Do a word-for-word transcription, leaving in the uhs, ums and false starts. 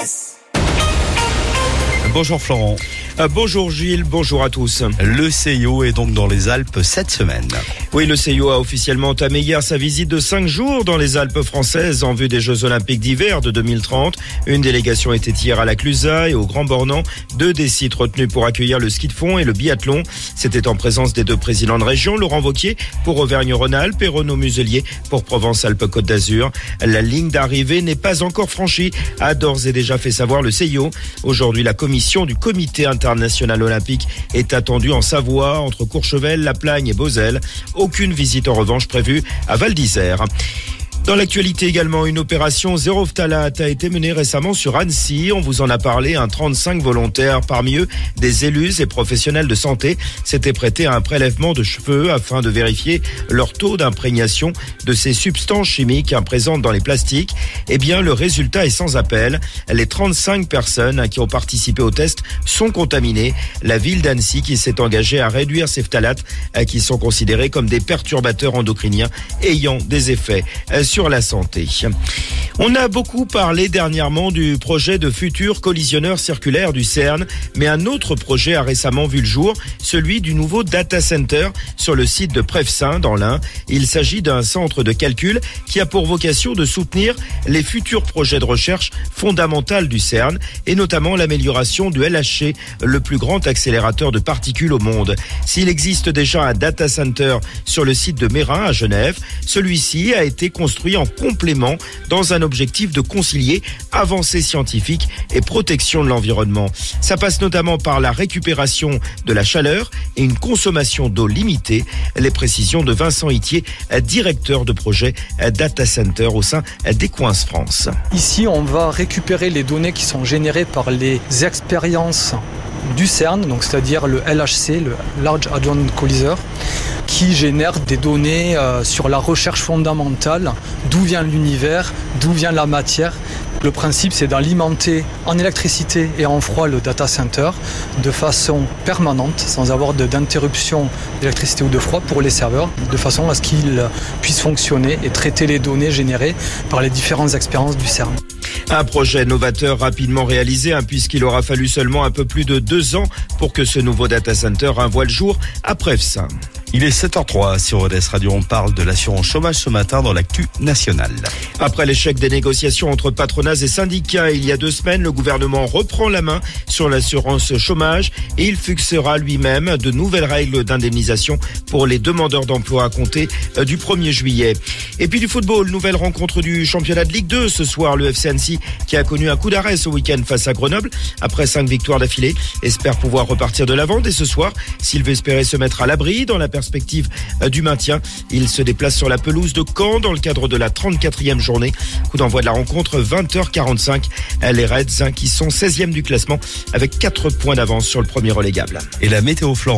S. Bonjour Florent. Euh, bonjour Gilles, bonjour à tous. Le C I O est donc dans les Alpes cette semaine. Oui, le C I O a officiellement entamé hier sa visite de cinq jours dans les Alpes françaises en vue des Jeux Olympiques d'hiver de deux mille trente. Une délégation était hier à la Clusaz et au Grand Bornand, deux des sites retenus pour accueillir le ski de fond et le biathlon. C'était en présence des deux présidents de région, Laurent Wauquiez pour Auvergne-Rhône-Alpes et Renaud Muselier pour Provence-Alpes-Côte d'Azur. La ligne d'arrivée n'est pas encore franchie, a d'ores et déjà fait savoir le C I O. Aujourd'hui, la commission du Comité international olympique est attendue en Savoie, entre Courchevel, La Plagne et Beauzelle. Aucune visite en revanche prévue à Val d'Isère. Dans l'actualité également, une opération zéro phtalate a été menée récemment sur Annecy. On vous en a parlé, un trente-cinq volontaires, parmi eux des élus et professionnels de santé, s'étaient prêtés à un prélèvement de cheveux afin de vérifier leur taux d'imprégnation de ces substances chimiques présentes dans les plastiques. Eh bien, le résultat est sans appel. Les trente-cinq personnes qui ont participé au test sont contaminées. La ville d'Annecy qui s'est engagée à réduire ces phtalates qui sont considérés comme des perturbateurs endocriniens ayant des effets sur la santé. On a beaucoup parlé dernièrement du projet de futur collisionneur circulaire du CERN, mais un autre projet a récemment vu le jour, celui du nouveau data center sur le site de Prevessin dans l'Ain. Il s'agit d'un centre de calcul qui a pour vocation de soutenir les futurs projets de recherche fondamentale du CERN et notamment l'amélioration du L H C, le plus grand accélérateur de particules au monde. S'il existe déjà un data center sur le site de Meyrin à Genève, celui-ci a été construit en complément dans un objectif de concilier avancées scientifiques et protection de l'environnement. Ça passe notamment par la récupération de la chaleur et une consommation d'eau limitée. Les précisions de Vincent Itier, directeur de projet Data Center au sein d'Equince France. Ici, on va récupérer les données qui sont générées par les expériences du CERN, donc c'est-à-dire le L H C, le Large Hadron Collider, qui génère des données euh, sur la recherche fondamentale, d'où vient l'univers, d'où vient la matière. Le principe, c'est d'alimenter en électricité et en froid le data center de façon permanente, sans avoir de, d'interruption d'électricité ou de froid pour les serveurs, de façon à ce qu'ils puissent fonctionner et traiter les données générées par les différentes expériences du CERN. Un projet novateur rapidement réalisé, hein, puisqu'il aura fallu seulement un peu plus de deux ans pour que ce nouveau data center voie le jour à Prevessin. Il est sept heures zéro trois sur O D S Radio. On parle de l'assurance chômage ce matin dans l'actu nationale. Après l'échec des négociations entre patronats et syndicats il y a deux semaines, le gouvernement reprend la main sur l'assurance chômage et il fixera lui-même de nouvelles règles d'indemnisation pour les demandeurs d'emploi à compter du premier juillet. Et puis du football, nouvelle rencontre du championnat de Ligue deux ce soir. Le F C Annecy qui a connu un coup d'arrêt ce week-end face à Grenoble après cinq victoires d'affilée espère pouvoir repartir de l'avant dès ce soir s'il veut espérer se mettre à l'abri dans la perspective du maintien. Il se déplace sur la pelouse de Caen dans le cadre de la trente-quatrième journée. Coup d'envoi de la rencontre vingt heures quarante-cinq. Les Reds qui sont seizième du classement avec quatre points d'avance sur le premier relégable. Et la météo Florent.